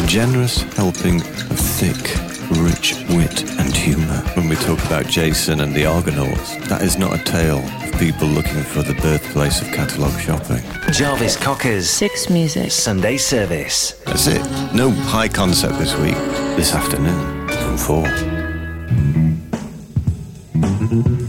generous helping of thick, rich wit and humour. When we talk about Jason and the Argonauts, that is not a tale of people looking for the birthplace of catalogue shopping. Jarvis Cocker's Six Music Sunday Service. That's it. No high concept this week. This afternoon from 4.